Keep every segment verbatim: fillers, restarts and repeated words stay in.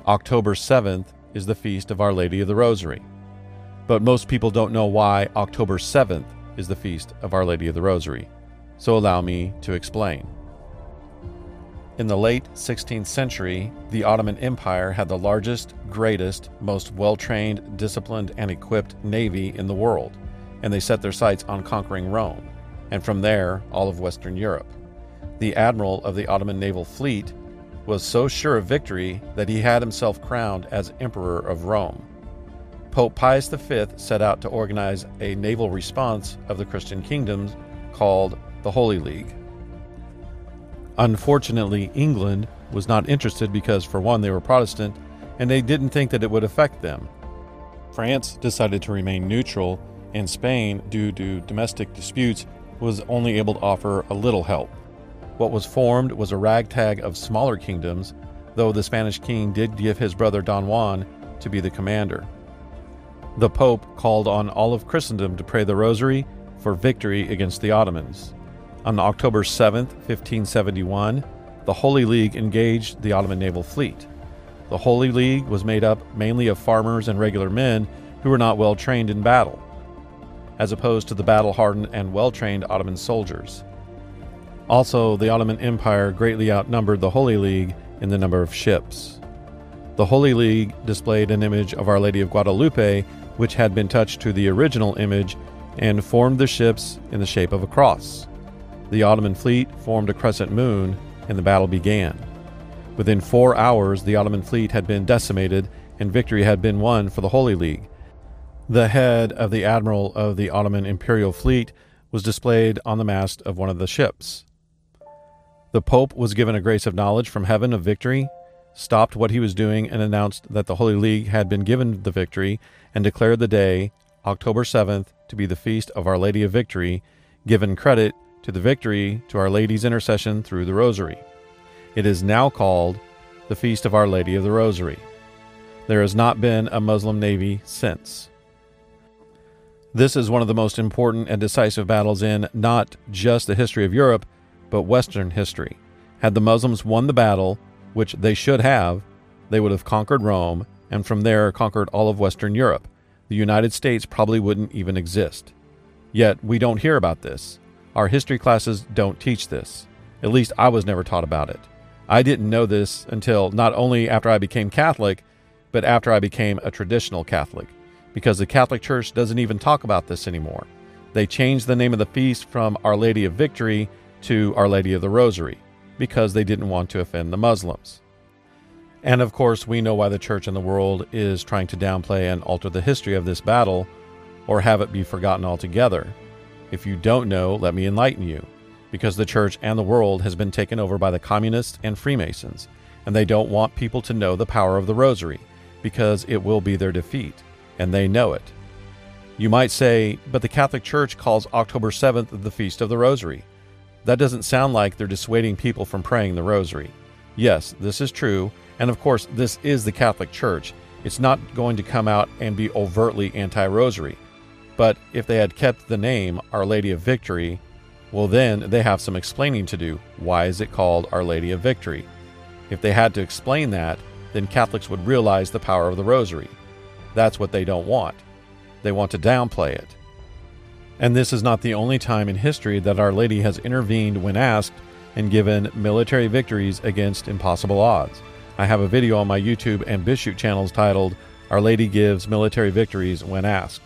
October seventh is the feast of Our Lady of the Rosary. But most people don't know why October seventh is the feast of Our Lady of the Rosary, so allow me to explain. In the late sixteenth century, the Ottoman Empire had the largest, greatest, most well-trained, disciplined, and equipped navy in the world, and they set their sights on conquering Rome, and from there, all of Western Europe. The admiral of the Ottoman naval fleet was so sure of victory that he had himself crowned as Emperor of Rome. Pope Pius the Fifth set out to organize a naval response of the Christian kingdoms called the Holy League. Unfortunately, England was not interested because, for one, they were Protestant, and they didn't think that it would affect them. France decided to remain neutral, and Spain, due to domestic disputes, was only able to offer a little help. What was formed was a ragtag of smaller kingdoms, though the Spanish king did give his brother Don Juan to be the commander. The Pope called on all of Christendom to pray the Rosary for victory against the Ottomans. On October seventh, fifteen seventy-one, the Holy League engaged the Ottoman naval fleet. The Holy League was made up mainly of farmers and regular men who were not well trained in battle, as opposed to the battle-hardened and well-trained Ottoman soldiers. Also, the Ottoman Empire greatly outnumbered the Holy League in the number of ships. The Holy League displayed an image of Our Lady of Guadalupe, which had been touched to the original image, and formed the ships in the shape of a cross. The Ottoman fleet formed a crescent moon, and the battle began. Within four hours, the Ottoman fleet had been decimated, and victory had been won for the Holy League. The head of the admiral of the Ottoman imperial fleet was displayed on the mast of one of the ships. The Pope was given a grace of knowledge from heaven of victory, stopped what he was doing, and announced that the Holy League had been given the victory, and declared the day, October seventh, to be the feast of Our Lady of Victory, given credit to the victory to Our Lady's intercession through the Rosary. It is now called the Feast of Our Lady of the Rosary. There has not been a Muslim navy since. This is one of the most important and decisive battles in not just the history of Europe, but Western history. Had the Muslims won the battle, which they should have, they would have conquered Rome, and from there conquered all of Western Europe. The United States probably wouldn't even exist. Yet we don't hear about this. Our history classes don't teach this. At least I was never taught about it. I didn't know this until not only after I became Catholic, but after I became a traditional Catholic, because the Catholic Church doesn't even talk about this anymore. They changed the name of the feast from Our Lady of Victory to Our Lady of the Rosary, because they didn't want to offend the Muslims. And of course, we know why the church in the world is trying to downplay and alter the history of this battle, or have it be forgotten altogether. If you don't know, let me enlighten you, because the church and the world has been taken over by the communists and Freemasons, and they don't want people to know the power of the Rosary, because it will be their defeat, and they know it. You might say, but the Catholic Church calls October seventh the Feast of the Rosary. That doesn't sound like they're dissuading people from praying the Rosary. Yes, this is true, and of course, this is the Catholic Church. It's not going to come out and be overtly anti-Rosary. But if they had kept the name Our Lady of Victory, well then they have some explaining to do. Why is it called Our Lady of Victory? If they had to explain that, then Catholics would realize the power of the Rosary. That's what they don't want. They want to downplay it. And this is not the only time in history that Our Lady has intervened when asked and given military victories against impossible odds. I have a video on my YouTube and BitChute channels titled, Our Lady Gives Military Victories When Asked.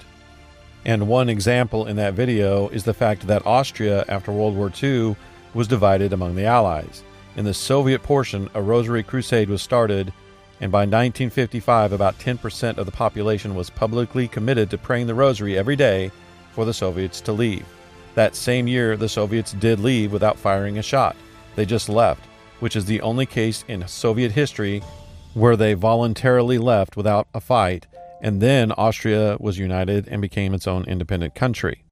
And one example in that video is the fact that Austria, after World War Two, was divided among the Allies. In the Soviet portion, a Rosary Crusade was started, and by nineteen fifty-five, about ten percent of the population was publicly committed to praying the Rosary every day for the Soviets to leave. That same year, the Soviets did leave without firing a shot. They just left, which is the only case in Soviet history where they voluntarily left without a fight, and then Austria was united and became its own independent country.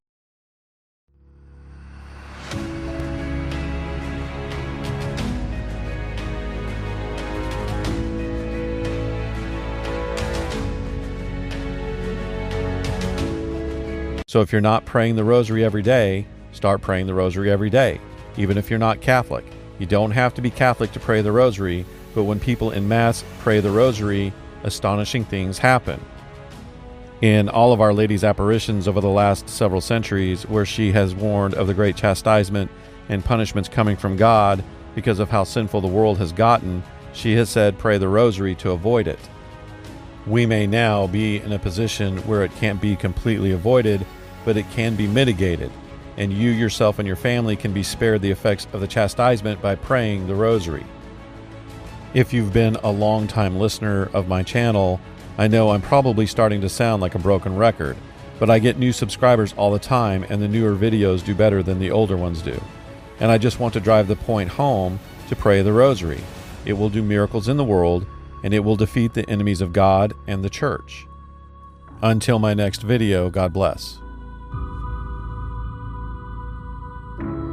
So if you're not praying the Rosary every day, start praying the Rosary every day, even if you're not Catholic. You don't have to be Catholic to pray the Rosary, but when people en masse pray the rosary, astonishing things happen. In all of Our Lady's apparitions over the last several centuries, where she has warned of the great chastisement and punishments coming from God because of how sinful the world has gotten, she has said, pray the rosary to avoid it. We may now be in a position where it can't be completely avoided, but it can be mitigated, and you yourself and your family can be spared the effects of the chastisement by praying the rosary. If you've been a long-time listener of my channel, I know I'm probably starting to sound like a broken record, but I get new subscribers all the time, and the newer videos do better than the older ones do. And I just want to drive the point home to pray the rosary. It will do miracles in the world, and it will defeat the enemies of God and the church. Until my next video, God bless.